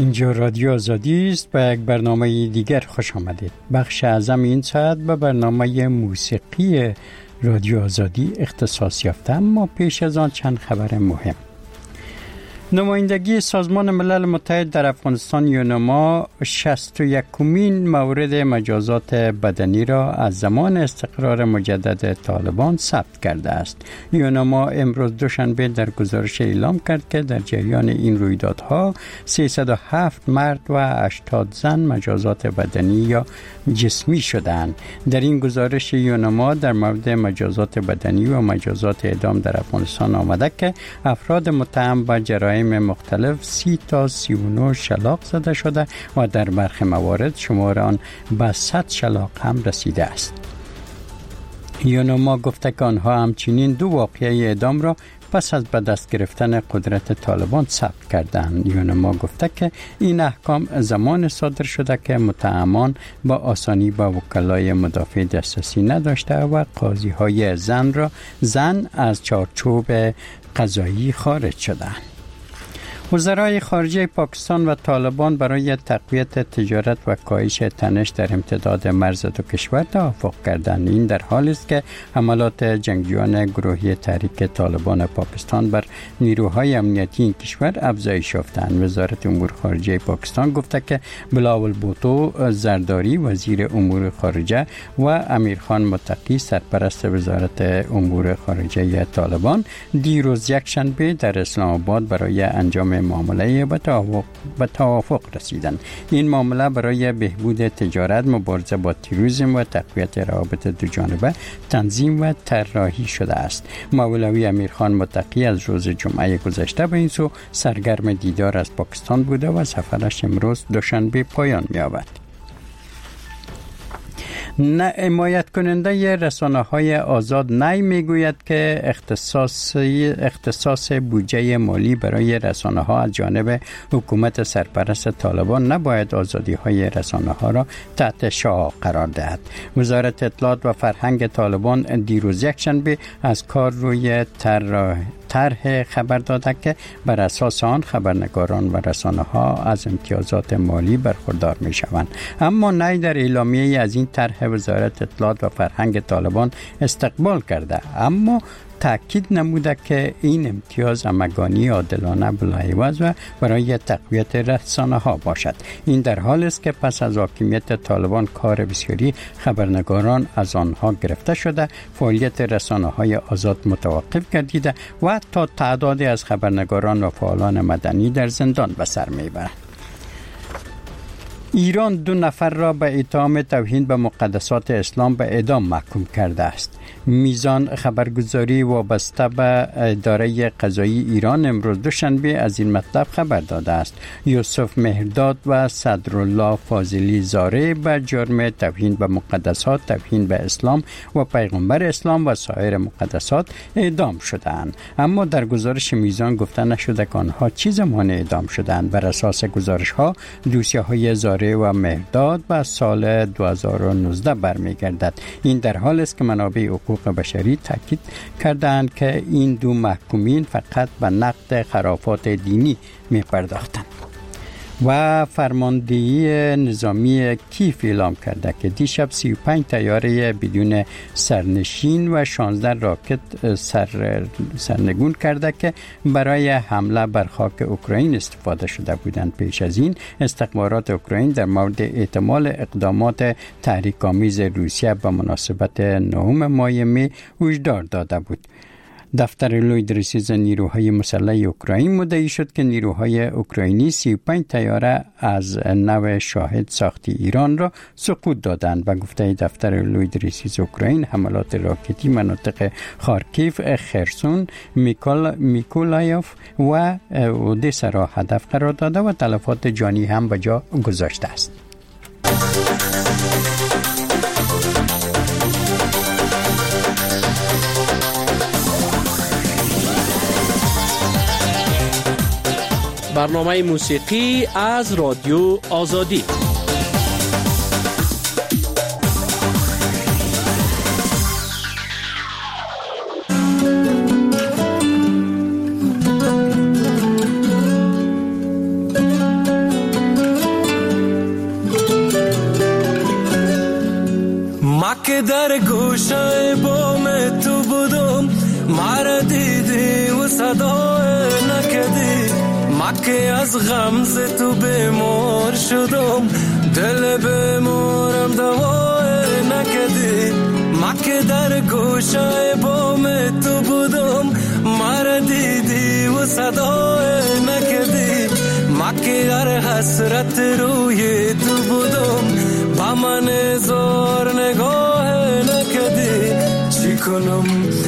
اینجا رادیو آزادی است. به یک برنامه دیگر خوش آمدید. بخش اعظم این ساعت به برنامه موسیقی رادیو آزادی اختصاص یافته، اما پیش از آن چند خبر مهم. نمایندگی سازمان ملل متحد در افغانستان یونما 61مین مورد مجازات بدنی را از زمان استقرار مجدد طالبان ثبت کرده است. یونما امروز دوشنبه در گزارش اعلام کرد که در جریان این رویدادها 307 مرد و 80 زن مجازات بدنی یا جسمی شدند. در این گزارش یونما در مورد مجازات بدنی و مجازات اعدام در افغانستان آمده که افراد متهم به جرایم مختلف 30 تا 39 شلاق زده شده و در برخی موارد شمار آن به 100 شلاق هم رسیده است. یونما گفته که آنها همچنین 2 واقعه اعدام را پس از به دست گرفتن قدرت طالبان ثبت کردند. یونما گفته که این احکام زمان صادر شده که متهمان با آسانی با وکلای مدافع دسترسی نداشته و قاضی های زن از چارچوب قضایی خارج شدند. وزرای خارجه پاکستان و طالبان برای تقویت تجارت و کاهش تنش در امتداد مرز دو کشور توافق کردند. این در حالی است که حملات جنگجویان گروهی تحریک طالبان پاکستان بر نیروهای امنیتی این کشور افزایش یافتند. وزارت امور خارجه پاکستان گفته که بلاول بوتو زرداری وزیر امور خارجه و امیرخان متقی سرپرست وزارت امور خارجه طالبان دیروز یکشنبه در اسلام آباد برای انجام معامله به توافق رسیدند. این معامله برای بهبود تجارت، مبارزه با تروریسم و تقویت روابط دو جانبه تنظیم و طراحی شده است. مولوی امیرخان متقی از روز جمعه گذشته به این سو سرگرم دیدار از پاکستان بوده و سفرش امروز دوشنبه پایان می‌یابد. حمایت کننده رسانه‌های آزاد نی میگوید که اختصاص بودجه مالی برای رسانه‌ها از جانب حکومت سرپرست طالبان نباید آزادی‌های رسانه‌ها را تحت شعاع قرار دهد. وزارت اطلاعات و فرهنگ طالبان دیروز یکشنبه از کار روی طرح خبر داده که بر اساس آن خبرنگاران و رسانه‌ها از امتیازات مالی برخوردار می‌شوند. اما نی در اعلامیه از این طرح وزارت اطلاعات و فرهنگ طالبان استقبال کرده، اما تأکید نموده که این امتیاز همگانی عادلانه بلاعوض و برای تقویت رسانه‌ها باشد. این در حالی است که پس از حاکمیت طالبان کار بسیاری خبرنگاران از آنها گرفته شده، فعالیت رسانه‌های آزاد متوقف گردیده و تا تعدادی از خبرنگاران و فعالان مدنی در زندان به سر میبرند. ایران 2 نفر را به اتهام توهین به مقدسات اسلام به اعدام محکوم کرده است. میزان خبرگزاری وابسته به اداره قضایی ایران امروز دوشنبه از این مطلب خبر داده است. یوسف مهرداد و صدرالله فاضلی زاره به جرم توهین به مقدسات، توهین به اسلام و پیغمبر اسلام و سایر مقدسات اعدام شدند. اما در گزارش میزان گفته نشده که آنها چه زمان اعدام شدند. بر اساس گزارش ها دوسیه‌های زاره و مهرداد به سال 2019 برمیگردد. این در حالی است که منابع حقوق بشری تاکید کردند که این 2 محکومین فقط به نقد خرافات دینی می‌پرداختند. و فرماندهی نظامی کیف اعلام کرده که دیشب 35 طیاره بدون سرنشین و 16 راکت سرنگون کرده که برای حمله بر خاک اوکراین استفاده شده بودند. پیش از این استخبارات اوکراین در مورد احتمال اقدامات تحریک‌آمیز روسیه به مناسبت 9 ماه می هشدار داده بود. دفتر لوید رئیس نیروهای مسلح اوکراین مدعی شد که نیروهای اوکراینی 35 طیاره از نو شاهد ساختی ایران را سقوط دادند. و گفته دفتر لوید رئیس اوکراین حملات راکتی مناطق خارکیف، خرسون، میکولایف و اودسا را هدف قرار داده و تلفات جانی هم به جا گذاشته است. برنامه موسیقی از رادیو آزادی. مکه در گوشه بام تو بودم، مرا دیدی و صدا نکردی. مکه از غمز تو بیمار شدم، دل بیمارم دوا نکردی. مکه در گوشه بام تو بودم، مرا دیدی و صدا نکردی. مکه در حسرت روی تو بودم، با من زار نگاه نکردی. چی کنم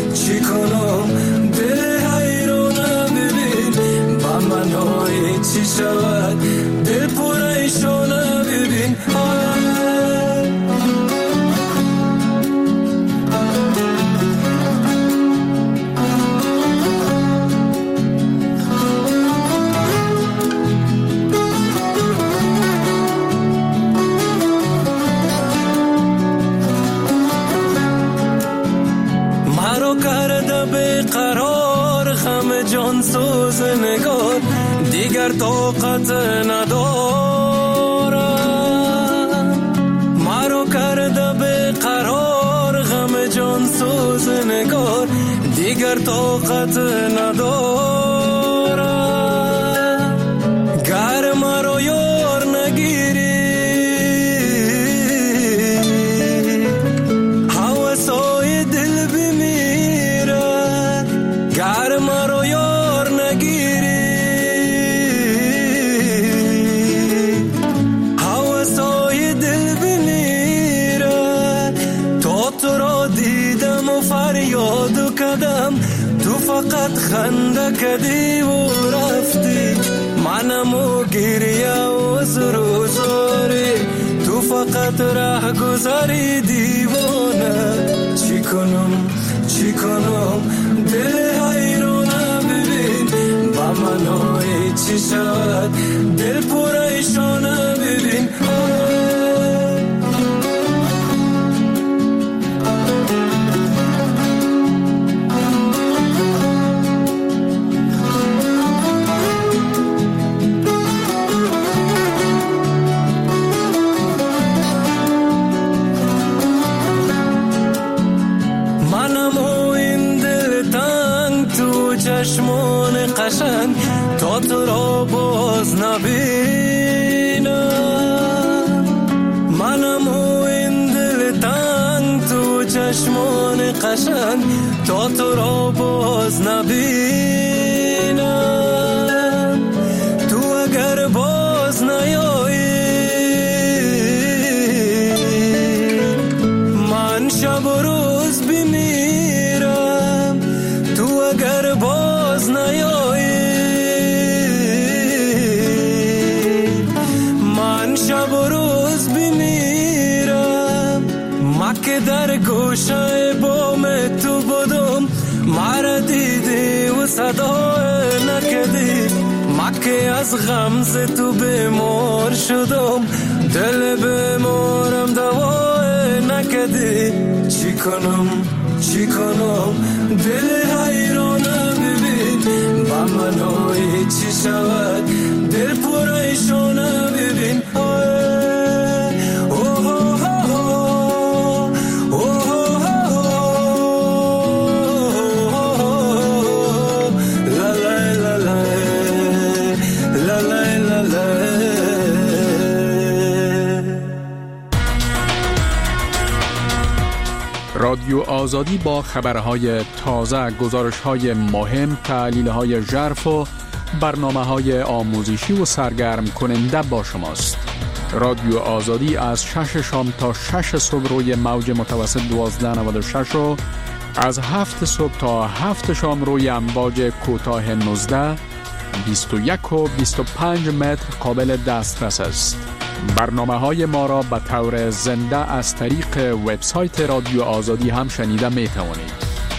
دل حیرانم ببین، با من های چی شود دل پریشانم ببین. قرار غم جان سوز نگار، دیگر طاقت ندارم. مرا کرده به قرار غم جان سوز نگار، دیگر طاقت ندارم. گر مرا یار نگیری هوسای دل بمیرد. گر مرا یار نگیری هوسای دل بمیرد. تا تو را دیدم و فریاد کردم، تو فقط خنده کردی و رفتی. منم و گریه و زروزاری، تو فقط ره گذاری دیوانه. چی کنم دل حیرانم ببین، با من های چی شود دل پریشانم ببین. چشمان قشنگ تا تو را باز نبینم. منم و این دل تنگ تو چشمان قشنگ تا تو را باز نبینم. تو اگر باز نیایی من شب و روز بمیرم. تو اگر باز نیایی من شب و روز بمیرم. مکه در گوشه بام تو بودم، مرا دیدی و صدا نکردی. مکه از غمز تو بیمار شدم، دل بیمارم دوا نکردی. چی کنم دل حیرانم ببین، با من های چی شود دل پریشانم ببین. رادیو آزادی با خبرهای تازه، گزارش‌های مهم، تحلیل‌های ژرف و برنامه‌های آموزشی و سرگرم کننده با شماست. رادیو آزادی از 6 شام تا 6 صبح روی موج متوسط 1296 و از 7 صبح تا 7 شام روی امواج کوتاه 19 21 و 25 متر قابل دسترس است. برنامه‌های ما را به طور زنده از طریق وبسایت رادیو آزادی هم شنیده می توانید.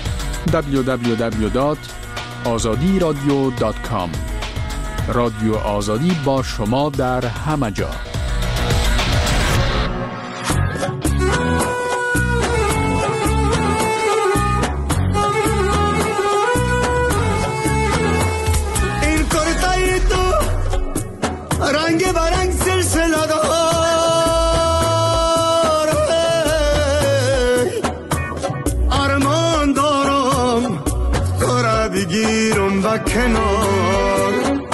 www.azadiradio.com. رادیو آزادی با شما در همه جا. رنگ برنگ سلسله دار کنار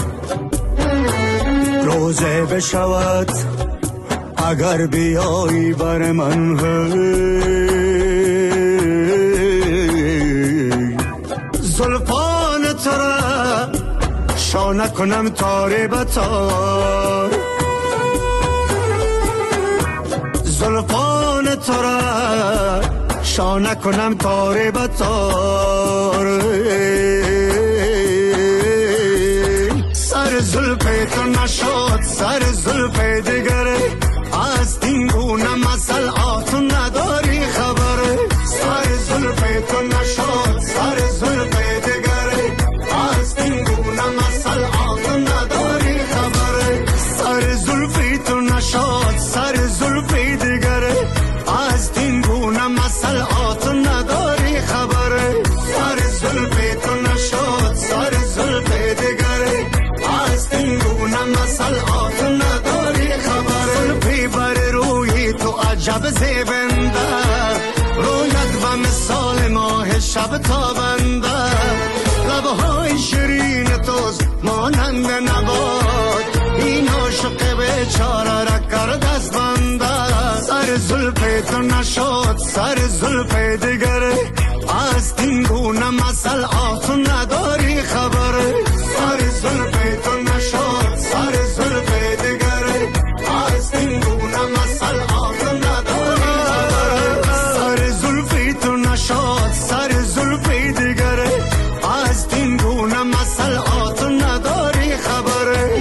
روزه بشود اگر بیایی بر من زلفان ترا شانه کنم تاره بتار زلفان ترا شانه کنم تاره بتار سر زلف تو نشد سر زلف دیگره از این گونه مسئله تو نداری خبره سر زلف تو نشد سر زلف دیگره از این گونه مسئله تو نداری خبره سر زلف تو نشد سر زلف دیگره از این گونه مسئله تو نداری خبره سر زلف تو نشد سر زلف دیگره از این گونه مسئله تو نداری خبره زلفی بر روی تو عجب زیبنده رویت و مثال ماه شب تابنده لبهای شیرین توز مانند نبات این عاشق بیچاره را کرد از بنده سر زلف تو نشد سر زلف دیگره از این گونه مسئله تو نداری خبره سر زلف تو نشد سر زلف دیگره از این گونه مسئله تو نداری خبره سر زلف تو نشد سر زلف دیگره از این گونه مسئله تو نداری خبره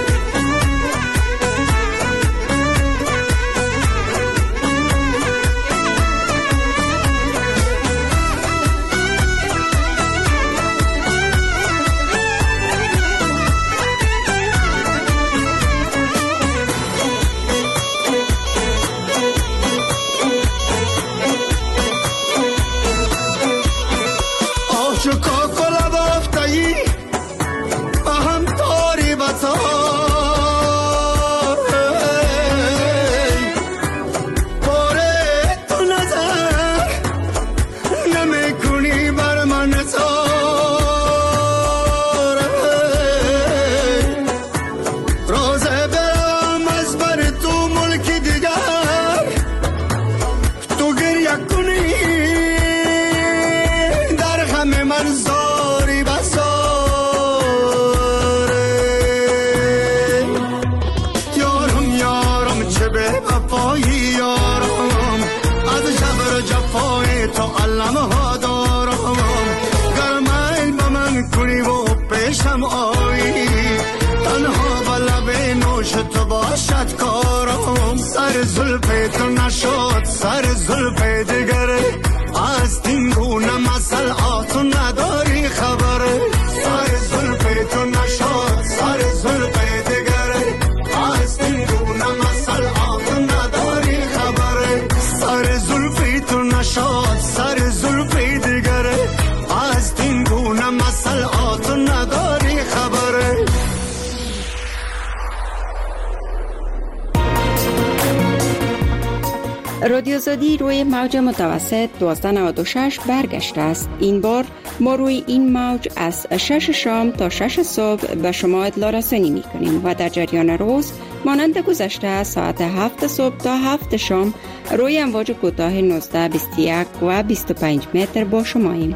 سر زلف تو نشد سر زلف دیگره از این گونه مسئله تو نداری خبره سر زلف تو نشد سر زلف دیگره از این گونه مسئله تو نداری خبره سر زلف تو نشد سر زلف دیگره از این گونه مسئله تو نداری خبره رادیو آزادی روی موج متوسط 1296 برگشته است. این بار ما روی این موج از 6 شام تا 6 صبح به شما اطلاع رسانی می کنیم و در جریان روز مانند گذشته ساعت 7 صبح تا 7 شام روی امواج کوتاه 19، 21 و 25 متر با شماییم.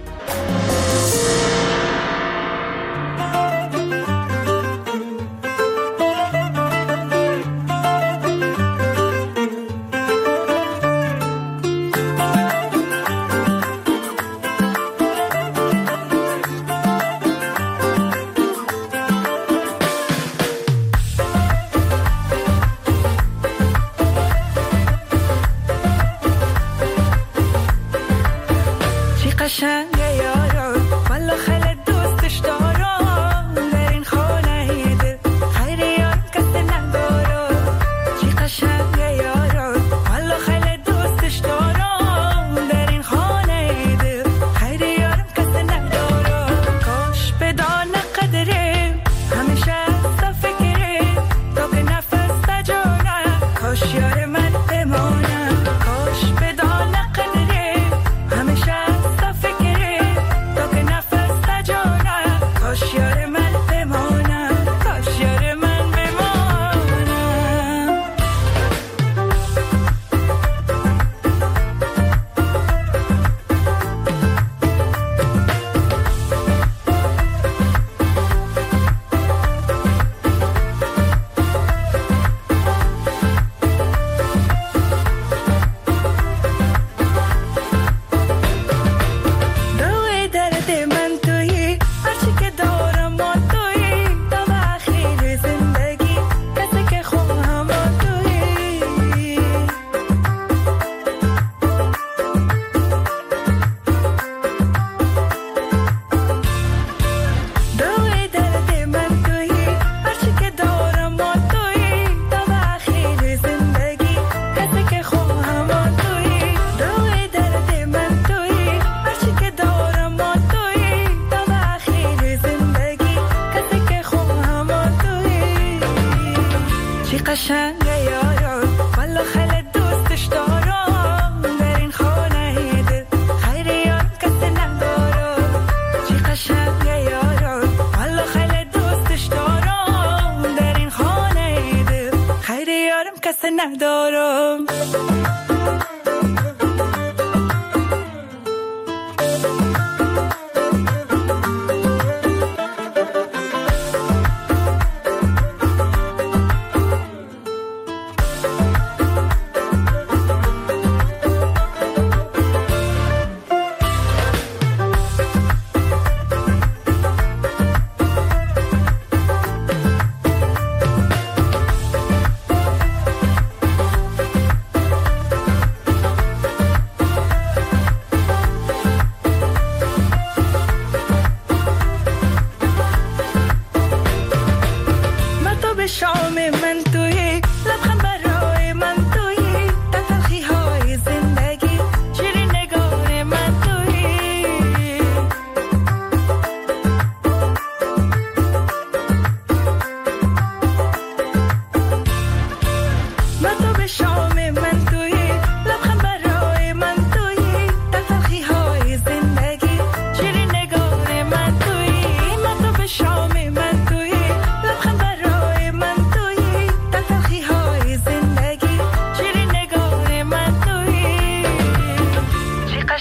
کاش بدان قدره همیشه تا فکره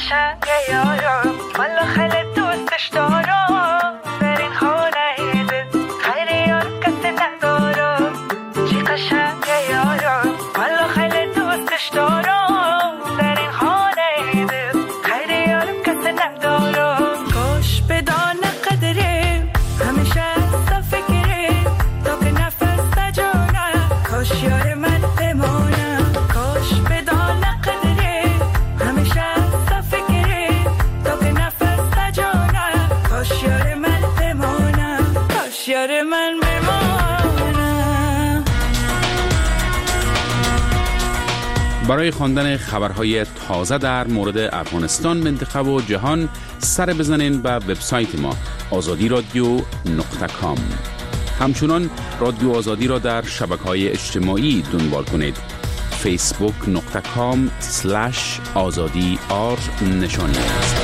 قشنگه یارم والا خیلی دوستش دارم در این خانه دل خیلی یار کسی ندارم چی قشنگه یارم والا خیلی دوستش دارم در این خانه دل خیلی یار کسی ندارم کاش بدانه قدریم همیشه تا فکریم تا که نفس نجانه کاش یار من بمانه کاش بدانه قدریم همیشه تا فکریم تا که نفس نجانه کاش یار من بمانه کاش یار من بمانه. برای خواندن خبرهای تازه در مورد افغانستان، منطقه و جهان سر بزنین به وبسایت ما azadiradio.com. همچنان رادیو آزادی را در شبکه‌های اجتماعی دنبال کنید. facebook.com/azadi_r نشانی است.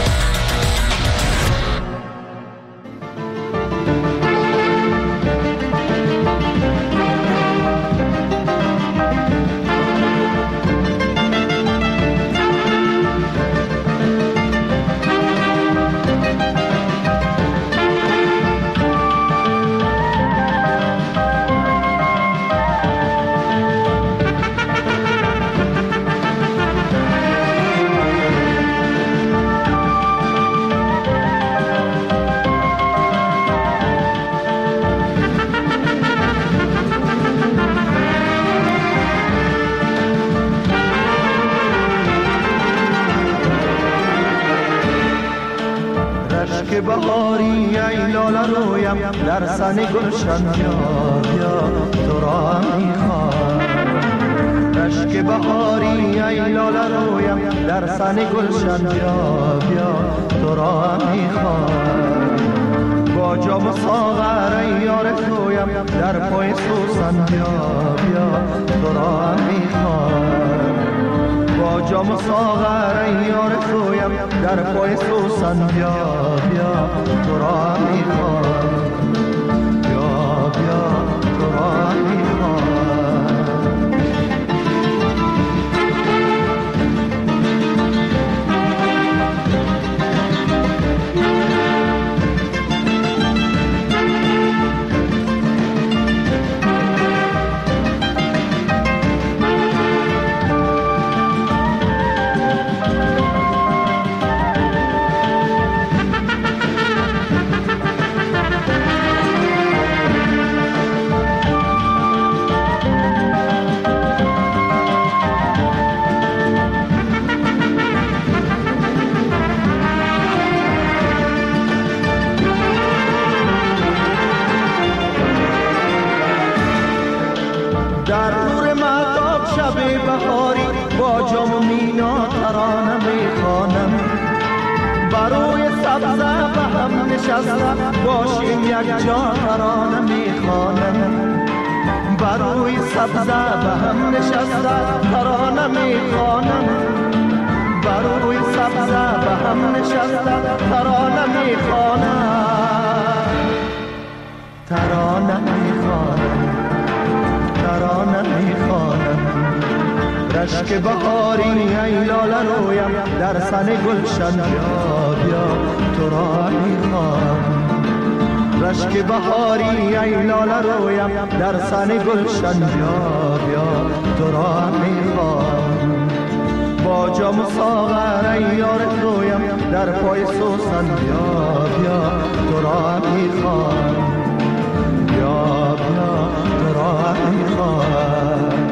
که بهاری ای لاله رویم در سن گلشن بیا بیا تو را میخوام رشک بهاری ای لاله رویم در سن گلشن بیا بیا تو را میخوام با جام ساغر ای یار تویم در پای سوسن بیا بیا تو را میخوام با جام ساغر ای یار تویم در پای سوسن بیا بیا تو را میخوام بیا بیا تو را میخوام. در نور مهتاب شب بهاری با جام و مینا ترانه میخوانم بروی سبزه به هم نشسته باشیم یک جا ترانه میخوانم بروی سبزه به هم نشسته ترانه میخوانم بروی سبزه به هم نشسته ترانه میخوانم ترانه میخوانم ترانه میخوانم رشک بهاری ای لاله رویم در سن گلشن بیا بیا تو را میخوام رشک بهاری ای لاله رویم در سن گلشن بیا بیا تو را میخوام با جام ساغر ای یار تویم در پای سوسن بیا بیا تو را میخوام بیا بیا تو را میخوام.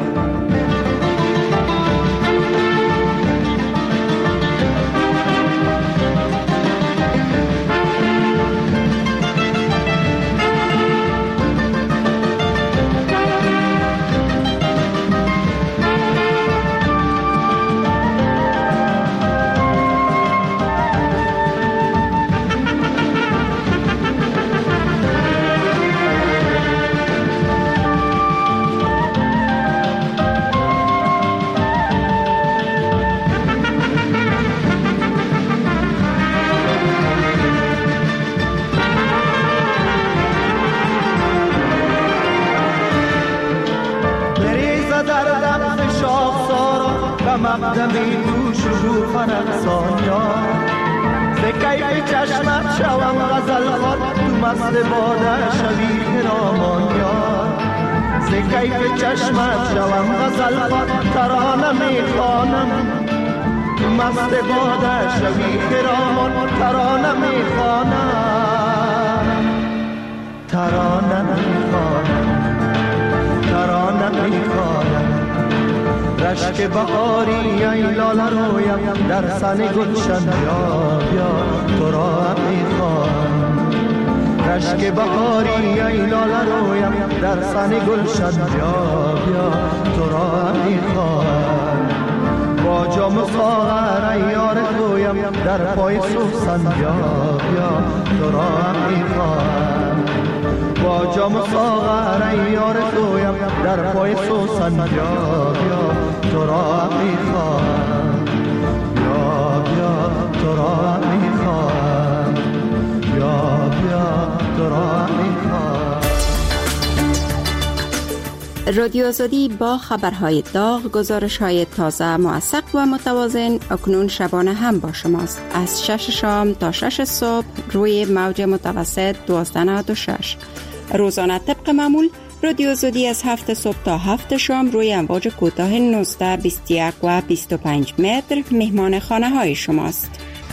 شوی تو شکوفه رقصان یار ز کیف چشمت شوم غزل خوان تو مست باده شوی خرامان یار ز کیف چشمت شوم غزل خوان ترانه میخوانم تو مست باده شوی خرامان ترانه میخوانم ترانه میخوانم ترانه میخوانم رشک بهاری ای لاله رویم در سن گلشن بیا بیا تو را میخوانم رشک بهاری ای لاله رویم در سن گلشن بیا بیا تو را میخوانم با جام ساغر ای یار خویم در پای سوسن بیا بیا تو را میخوانم با جام ساغر ای یار خویم در پای سوسن بیا بیا تو را میخوام بیا بیا تو را میخوام بیا بیا تو را میخوام. رادیو آزادی با خبرهای داغ، گزارش‌های تازه، موثق و متوازن اکنون شبانه هم با شماست. از 6 شام تا 6 صبح روی موج متوسط 1296. روزانه طبق معمول رادیو آزادی از 7 صبح تا 7 شام روی امواج کوتاه 19، 21 و 25 متر مهمان خانه های شماست.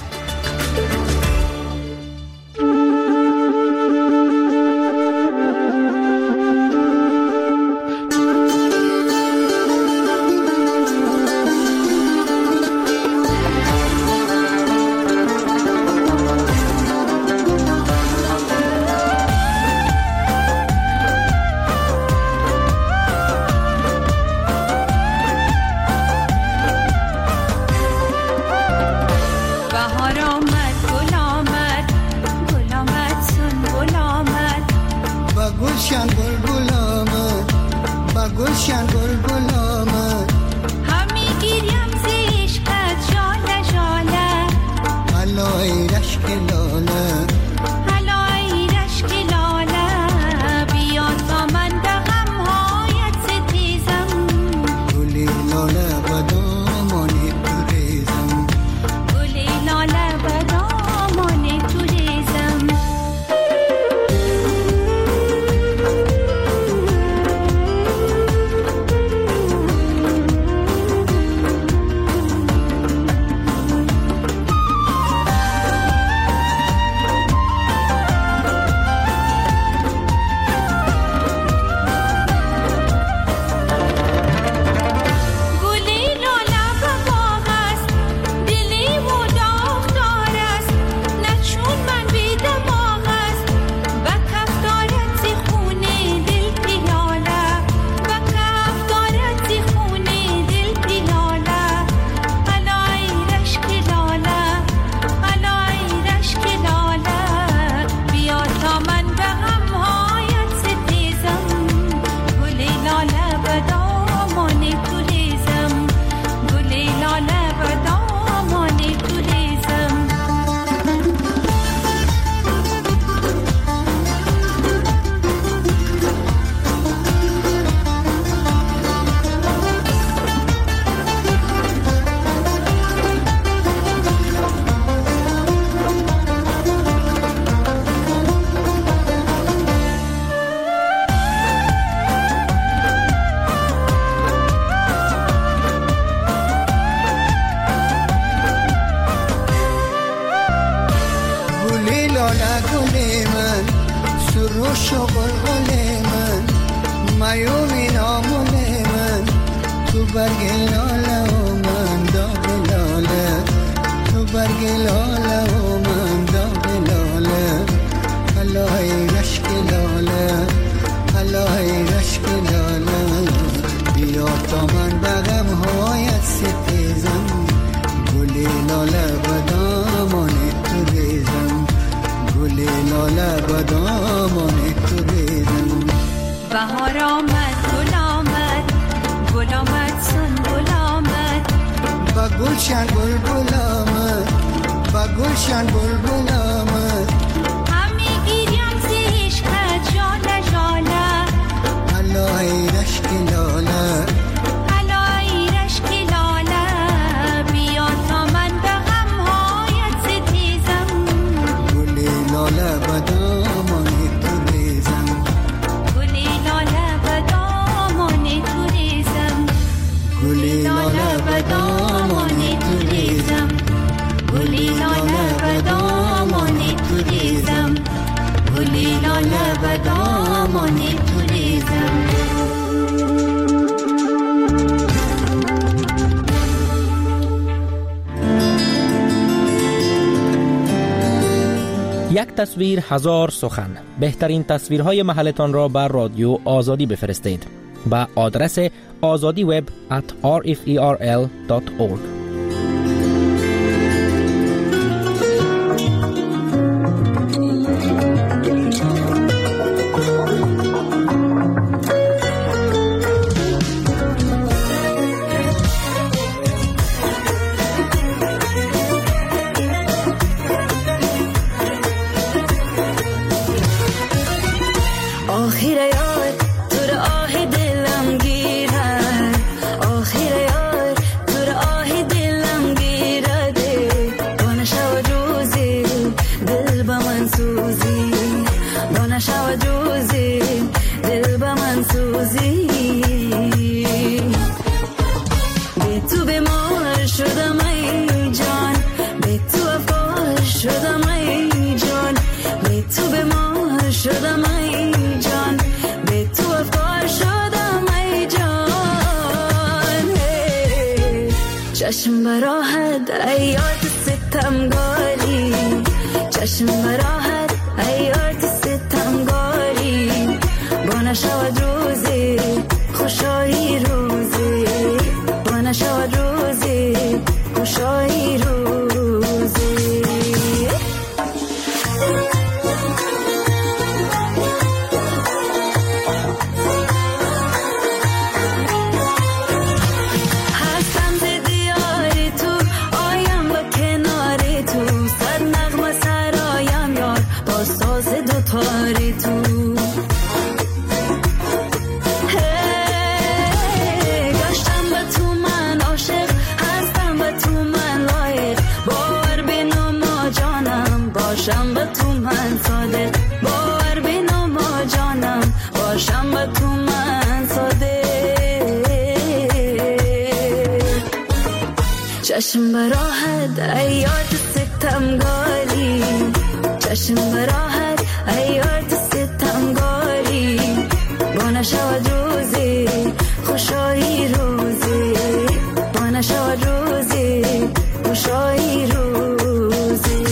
گلشن بلبل آمد با گلشن بلبل آمد همی گیریم ز عشقت جاله جاله الله ای رشک لاله الله ای رشک لاله یک تصویر هزار سخن. بهترین تصویرهای محلتان را بر رادیو آزادی بفرستید با آدرس azadiweb@rferl.org. چشم براحت ایات ستمگاری، چشم براحت ایات ستمگاری، با نشود روزی خوشایی روزی، با نشود روزی خوشایی روزی. پاری تو گشتم به تو من عاشق، هستم به تو من لایق، باور بینم ما جانم باشم به تو من صادق، باور بینم ما جانم باشم به تو من صادق. چشم براحت ایات ستمگاری، چشم براحت ایات ستمگاری، با نشود روزی خوشایی روزی، با نشود روزی خوشایی روزی.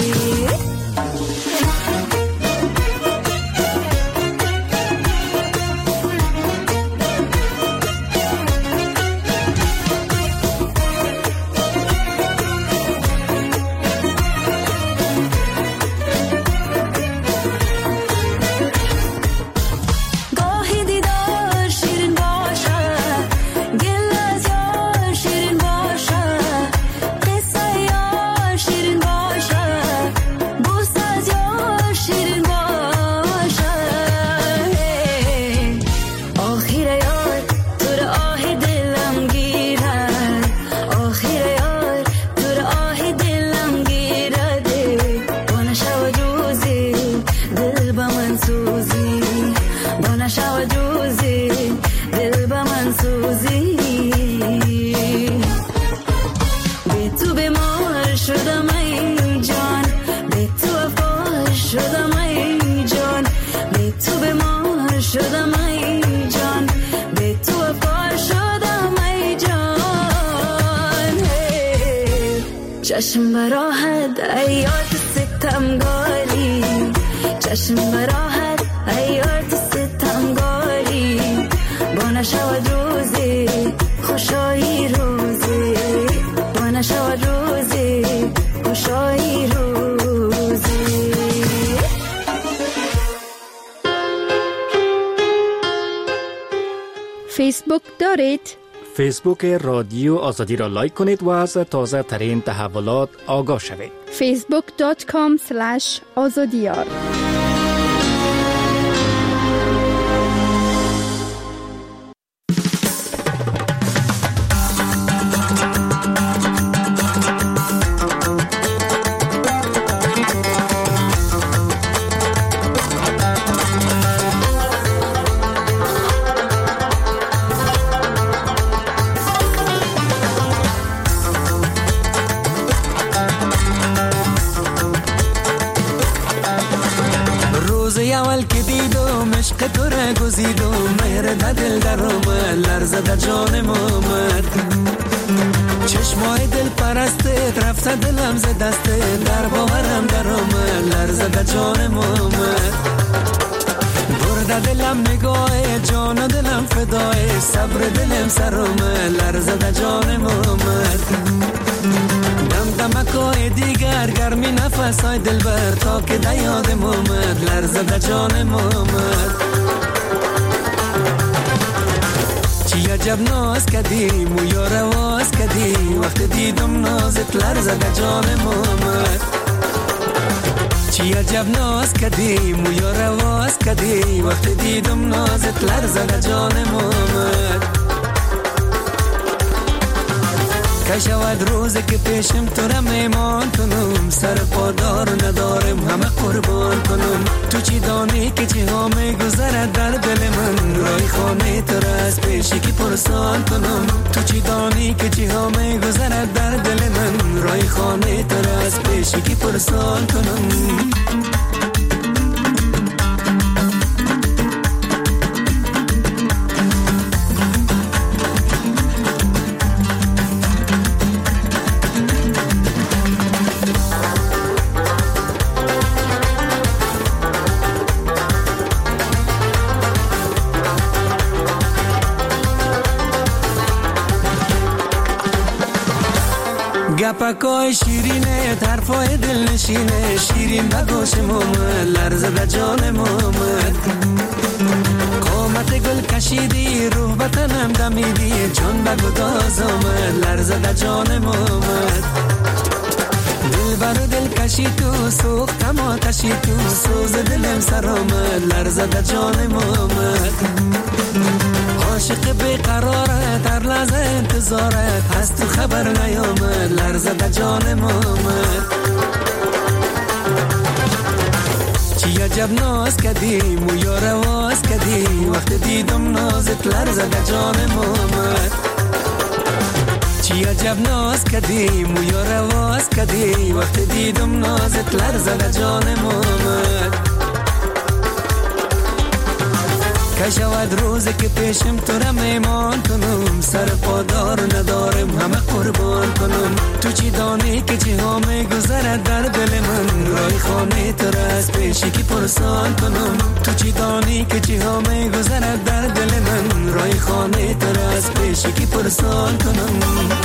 چشم براحت ایات ستمگاری، چشم براحت ایات ستمگاری، با نشود روزی خوشایی روزی، با نشود روزی خوشایی روزی. فیسبوک دارید؟ فیسبوک رادیو آزادی را لایک کنید و از تازه ترین تحولات آگاه شوید. facebook.com/azadiyar. عشق تو را گزیدم مهر در دل در اومد لرزه در جانم اومد چشمای دل پرستت رفته دلم ز دستت در باورم در اومد لرزه در جانم اومد برده دلم نگاه جان و دلم فدای صبر دلم سر اومد لرزه در جانم اومد دمکای دیگر گرمی نفسای دلبر تا که در یادم اومد لرزه در جانم اومد چی عجب ناز کدیم و یا رواز کدیم وقت دیدم نازت لرزه در جانم اومد چی عجب ناز کدیم و یا رواز کدیم وقت دیدم نازت لرزه در جانم اومد که شود روزی که پیشم تو را میمان کنم سر پادار ندارم همه قربان کنم تو چی دانی که چی ها میگذرد در دل من رای خانه تو را از پیشی که پرسان کنم تو چی دانی که چی ها میگذرد در دل من رای خانه تو را از پیشی که پرسان کنم گپکای شیرینه طرفای دل نشینه شیرین بگوشم اومد لرزه در جانم اومد قامت گل کشیدی روح بطنم دمیدی جان بگو داز اومد لرزه در جانم اومد دل بر دل کشی تو سوختم آتشی تو سوز دلم سر اومد لرزه در جانم اومد عاشق بیقرارت هر لحظه انتظارت هست تو خبر نیامد لرزه در جانم اومد چی عجب ناز کدیم و یا رواز کدیم وقت دیدم نازت لرزه در جانم اومد چی عجب ناز کدیم و یا رواز کدیم وقت دیدم نازت لرزه در جانم اومد که شود روزی که پیشم تو را میمان کنم سر پادار ندارم همه قربان کنم تو چی دانی که چی ها میگذرد در دل من رای خانه تو را از پیشی که پرسان کنم تو چی دانی که چی ها میگذرد در دل من رای خانه تو را از پیشی که پرسان کنم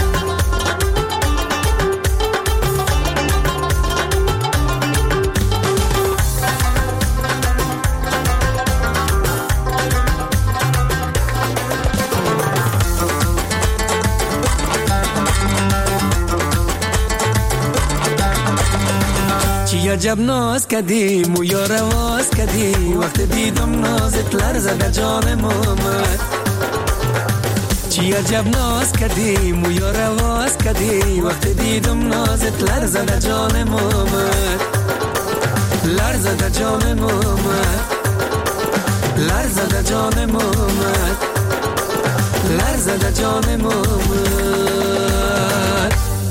عجب ناز کدیم و یا رواز کدیم وقت دیدم نازت لرزه در جانم اومد چی عجب ناز کدیم و یا رواز کدیم وقت دیدم نازت لرزه در جانم اومد لرزه در جانم اومد لرزه در جانم اومد لرزه در جانم اومد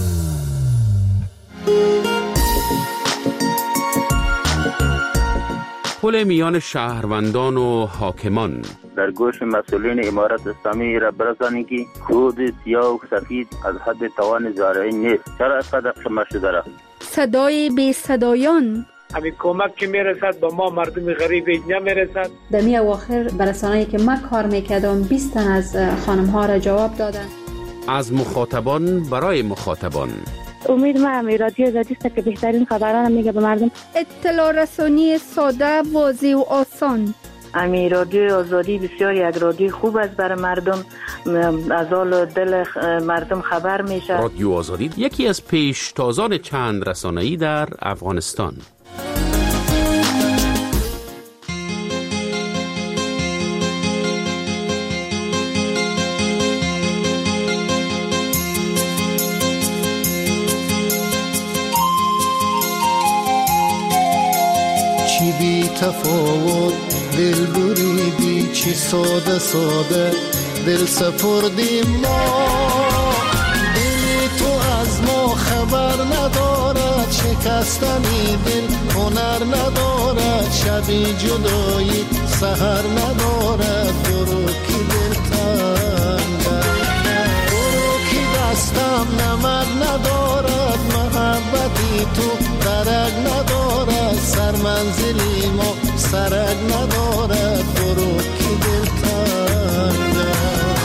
پل میان شهروندان و حاکمان در گوش مسئولین امارت اسلامی را برسانی که خود سیاه و سفید از حد توان زارعی نیست چرا اینقدر شما شده را صدای بی صدایان همین کمک که میرسد با ما مردم غریب نمیرسد. در می اواخر برسانه‌ای که من کار میکردم 20 تن از خانم ها را جواب دادن. از مخاطبان برای مخاطبان امید من رادیو آزادی است که بهترین خبران میگه به مردم. اطلاع رسانی ساده، واضح و آسان. امی رادیو آزادی بسیار یک رادیو خوب است برای مردم، از حال دل مردم خبر میشه. رادیو آزادی یکی از پیشتازان چند رسانه‌ای در افغانستان. چی بی تفاوت دل بریدی، چی ساده ساده دل سپردیم ما. دلی تو از ما خبر ندارد، چه شکستنی دل هنر ندارد، شبی جدایی سحر ندارد. برو کی دل تنگم، برو کی دستم نمک ندارد، محبتی تو درک ندارد، سر منزلی ما سرک ندارد. برو کی دل تنگم.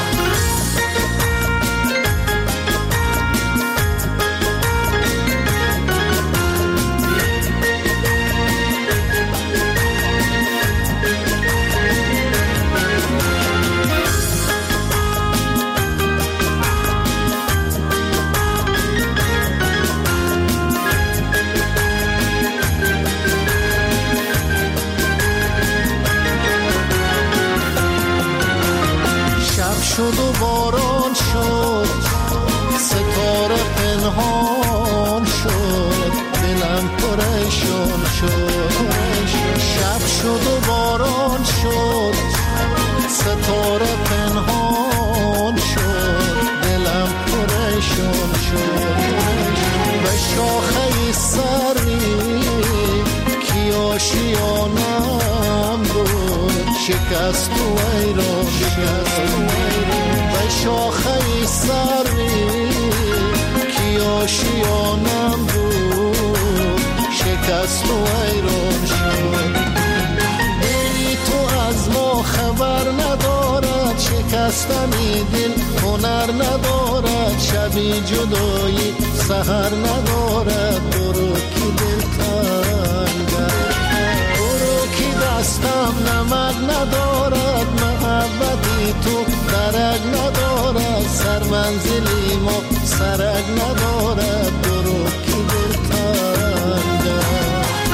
شد و باران شد، ستاره پنهان شد، دلم پریشان شد. شب شد و باران شد، ستاره پنهان شد، دلم پریشان شد. به شاخه سری کی آشیانم بود، شکست و ایران شد. به شاخه سری کی آشیانم بود، شکست و ایران شد. دلی تو از ما خبر ندارد، شکستنی دل هنر ندارد، شبی جدایی سحر ندارد. برو کی دل تنگم، برو کی دستم نمک ندارد، محبتی تو درک ندارد، سر منزلی ما سرک ندارد. برو کی دل تنگم.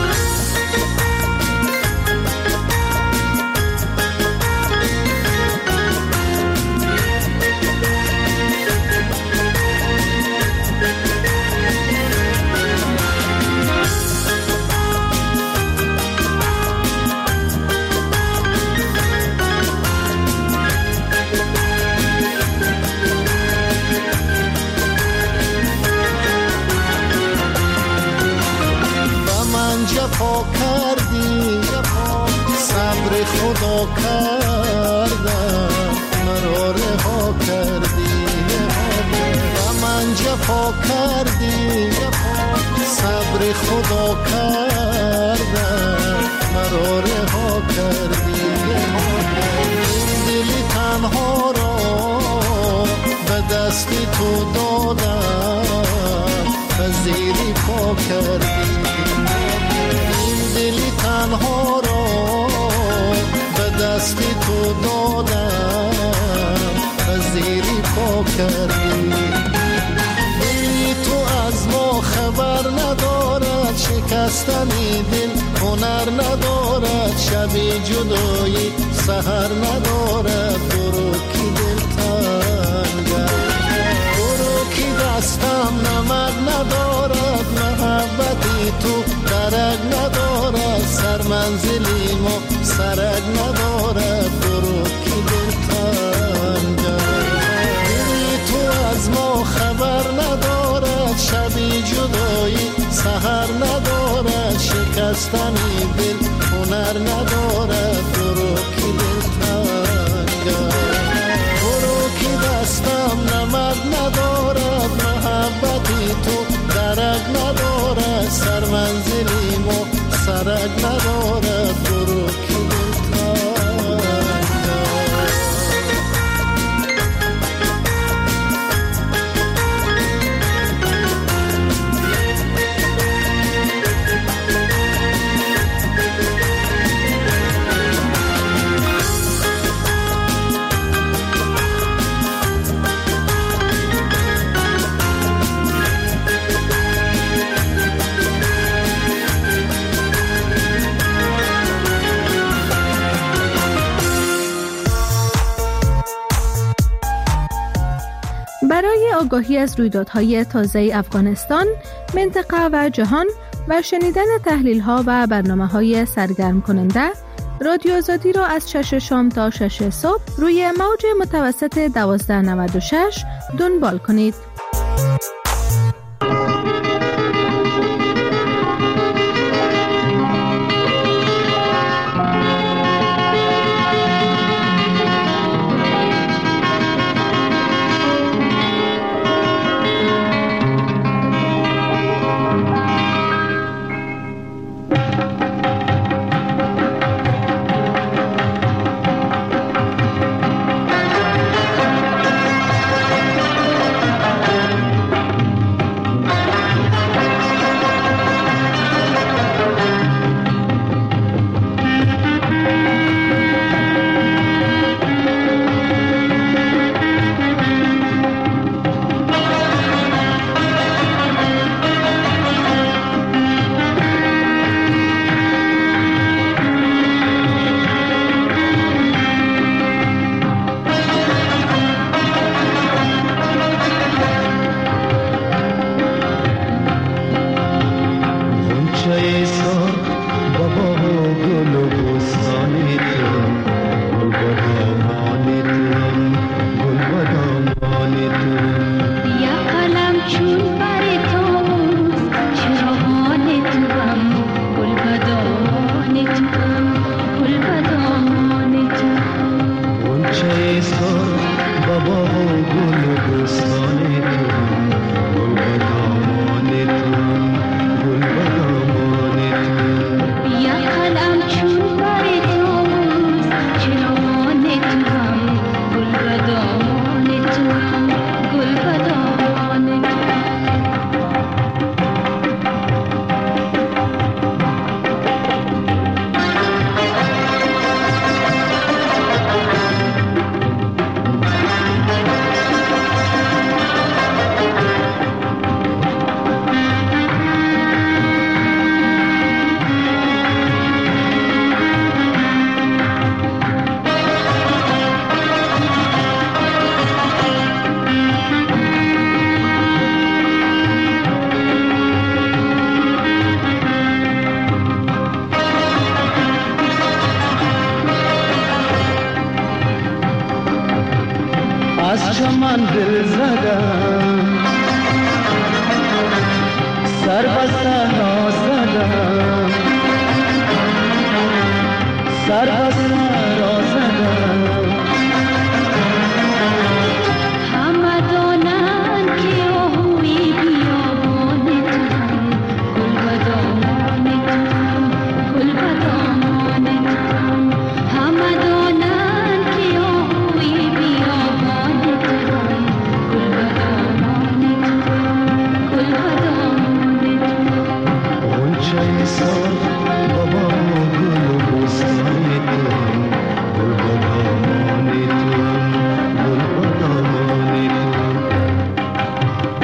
جفا کردی، صبر خدا کردم، مرا رها کردی. و من جفا کردی، صبر خدا کردم، مرا رها کردی. این دلی تنها را به دستی تو دادم، پذیری پا کردی. دلی تنها را به دستی تو دادم، پذیری پا کردی. دلی تو از ما خبر ندارد، شکستنی دل هنر ندارد، شبی جدایی سحر ندارد. برو کی دل تنگم، برو کی دستم نمک ندارد، محبتی تو درک ندارد، سر منزلی ما سرک ندارد. برو کی دل تنگم، دلی تو از ما خبر ندارد، شبی جدایی سحر ندارد، شکستنی دل هنر ندارد. برو کی دل تنگم، برو کی دستم نمک ندارد، محبتی تو درک ندارد، سر منزلی ما سرک ندارد. برو کی دل تنگم. برای آگاهی از رویدادهای تازه افغانستان، منطقه و جهان و شنیدن تحلیل‌ها و برنامه‌های سرگرم کننده، رادیو آزادی را از 6 شام تا 6 صبح روی موج متوسط 1296 دنبال کنید. غنچه سر بابا و گل و بستان تو گل بدامان تو گل بدامان تو یا قلم چون بر تاووز چراغان تو هم گل بدامان تو هم گل بدامان تو غنچه سر بابا و گل و بستان تو گل بدامان تو گل بدامان تو یا قلم چون بر تاووز چراغان تو هم گل بدامان تو هم گل بدامان تو از چمن دل زدم سر به صحرا زدم سر به صحرا زدم همه دانند که آهوی بیابان تو هم گل بدامان تو هم گل بدامان تو هم همه دانند که آهوی بیابان تو هم گل بدامان تو هم گل بدامان تو غنچه سر بابا و گل و بستان تو گل بدامان تو گل بدامان تو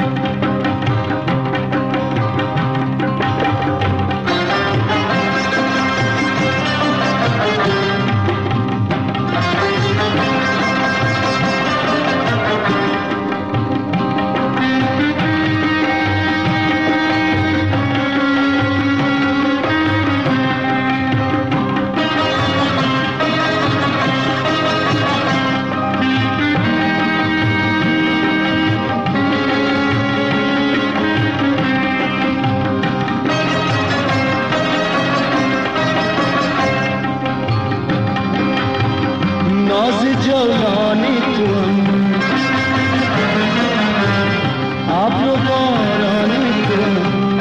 ناز جوانی تو هم ابر و بارانی تو هم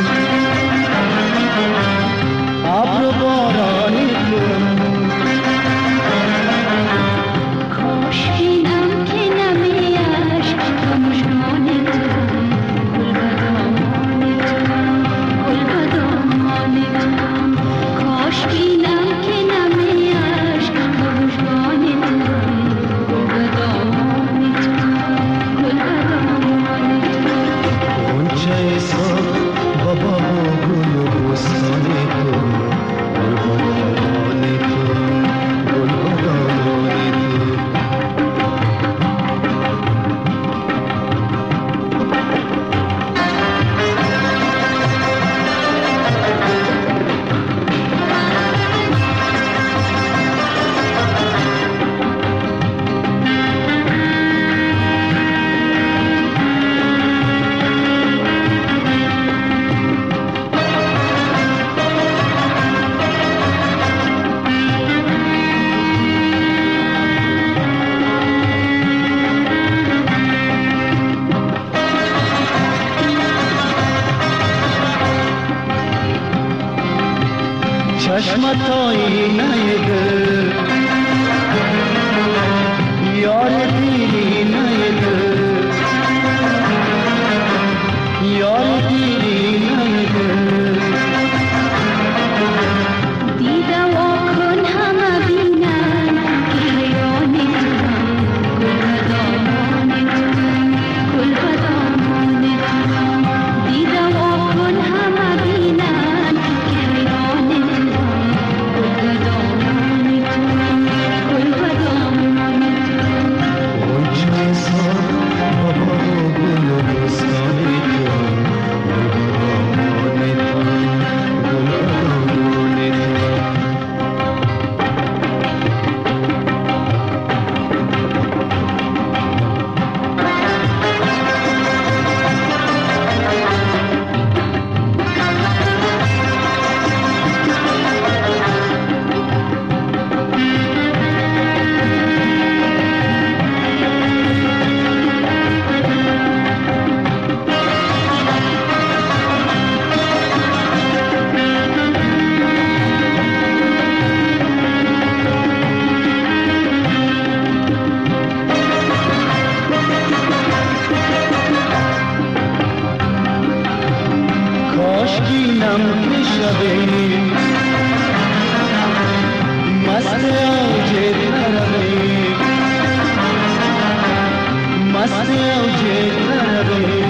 ابر و بارانی تو هم کاش بینم که نمی اشک و مژگان تو هم گل بدامان تو هم گل بدامان تو هم کاش بینم که نمی اشک و مژگان تو هم گل بدامان تو هم گل بدامان تو غنچه سر بابا و گل و بستان تو گل بدامان تو گل بدامان تو چشمت آینه دل یار دیرینه دل یار دیرینه دل دیده واکن همه بینن که حیران تو هم گل بدامان تو هم گل بدامان تو هم دیده واکن همه بینن که حیران تو هم گل بدامان تو هم گل بدامان تو هم غنچه سر بابا و گل و بستان تو گل بدامان تو آشکینم که شبه مست اوج طربه مست اوج طربه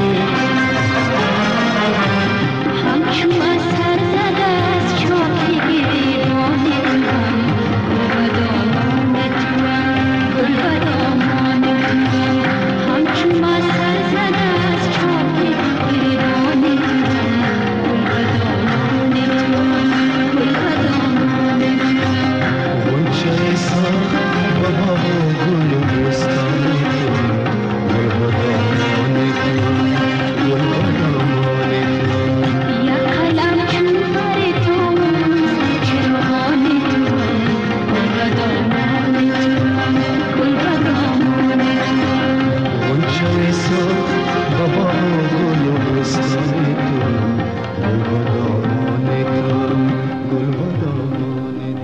همچون از سر زده از چاکی بیران توام گل بدامان توام گل بدامان توام همچون از سر زده از چاکی بیران توام گل بدامان توام گل بدامان توام غنچه ساخت بابا گل بستان گل بدامان توام گل بدامان یا قلم چون بر تو چراغان توام گل بدامان توام گل بدامان توام غنچه ساخت بابا گل بستان گل بدامان توام گل بدامان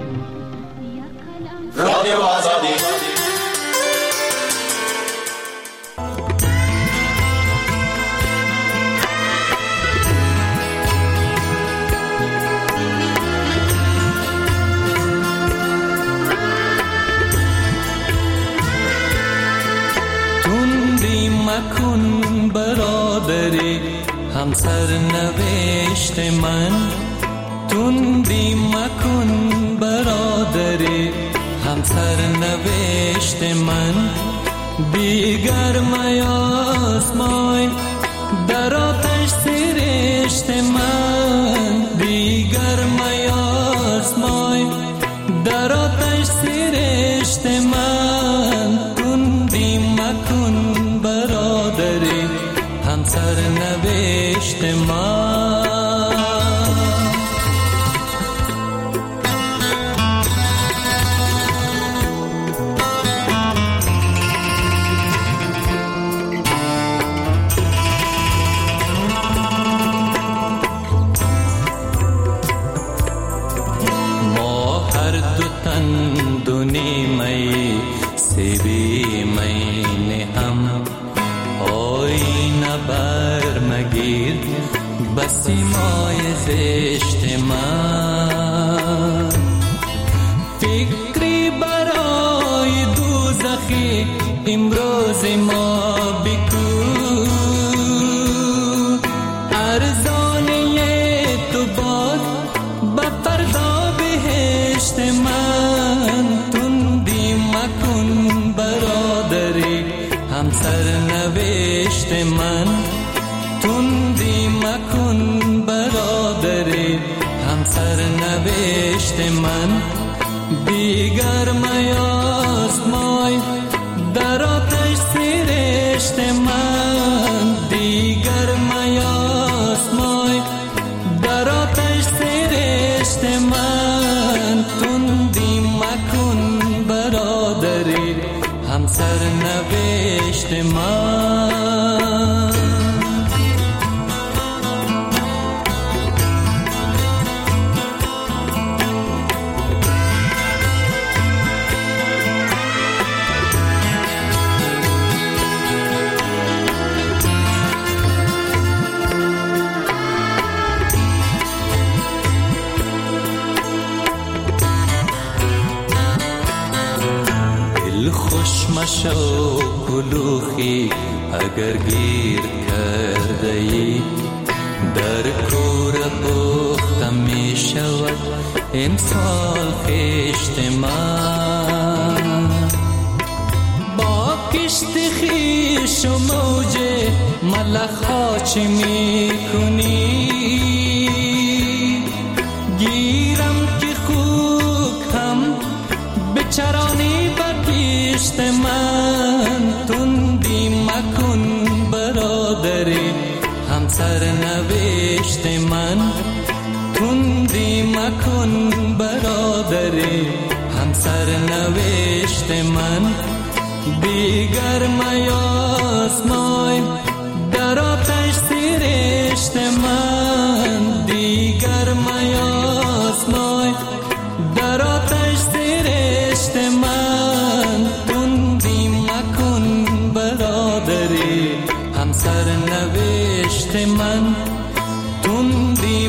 رادیو آزادی تندی مکن برادری همسر نوشت من تندی مکن برادری همسر نوشت من دیگر میاسمای در آتش سرشت من دیگر میاسمای در آتش سرشت من تندی مکن برادری همسر نوشت من سیمای زشت من فکری برای دوزخی امروز ما بکن ارزانه تو باد به فردا بهشت من تندی مکن برادری همسر نوشت من تندی مکن برادری همسر نوشت من دیگر میاسمای در آتش سرشت من دیگر میاسمای در آتش سرشت من تندی مکن برادری همسر نوشت من مشو کلوخی اگر گیر کرده ای در کور پخته می شود امسال خشت من با کشت خیش و موج ملخا چی می کنی گیرم که خوک هم بچرانی کشت من تندی مکن برادری همسر نوشت من تندی مکن برادری همسر نوشت من دیگر میاسمای در آتش سرشت من دیگر میاسمای در آتش سرشت من تندی مکن برادری همسر نوشت من تندی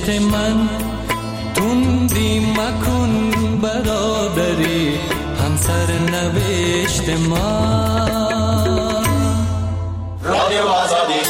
من توندی مکن برادری همسر نوشت من. رادیو آزادی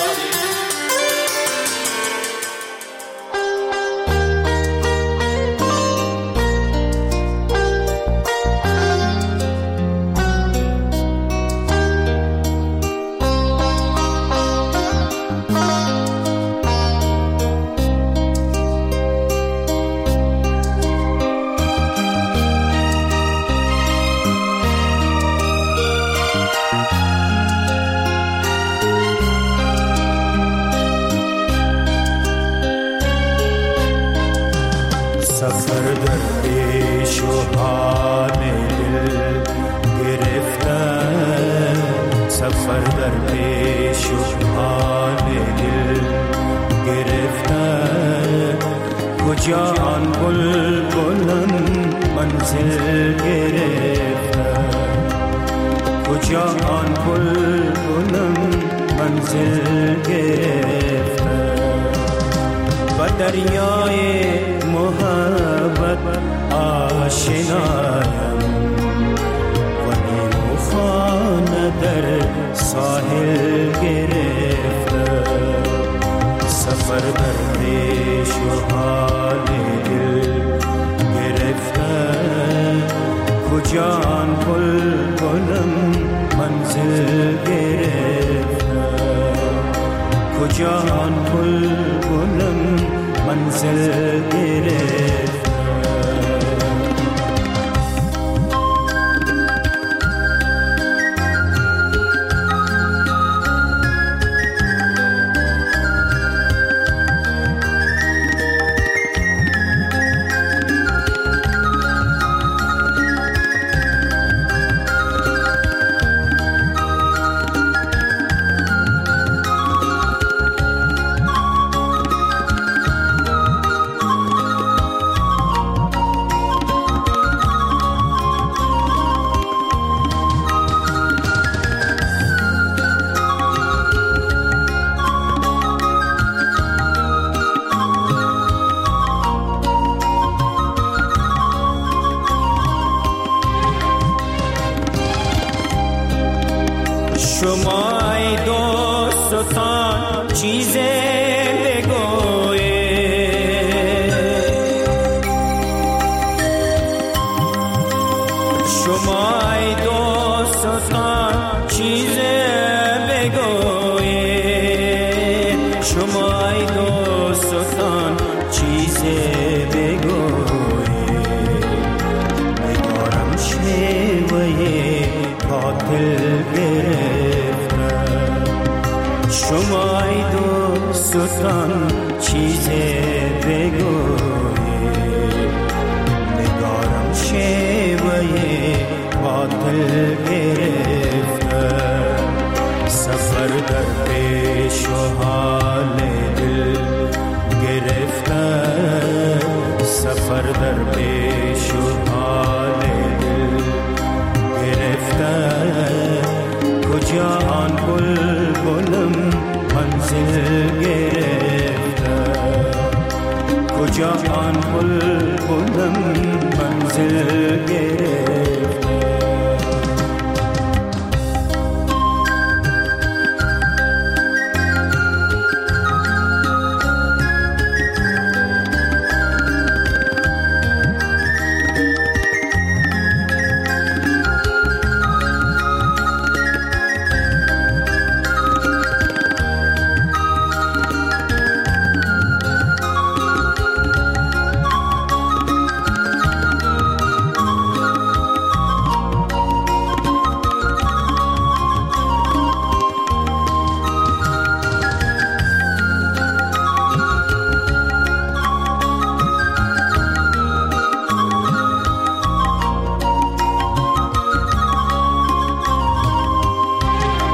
جان بلبلم منزل گرفته کجا آن بلبلم منزل گرفته و دریای محبت آشنایم ولی خانه در ساحل گرفته سفر در پیش و حال دل گرفته کجا آن بلبلم منزل گرفته کجا آن بلبلم منزل گرفته. شمای دوستان چیزی بگویید شمای دوستان چیزی بگویید شمای دوستان چیزی بگویید ندارم شیوه قاتل شمای دوستان چیزی بگویید ندارم شیوه قاتل گرفته سفر در پیش و حال دل گرفته سفر در پیش و حال دل گرفته کجا آن بلبلم منزل گرفته کجا آن بلبلم منزل گرفته.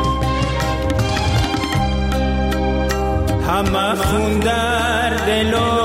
همه خون در دل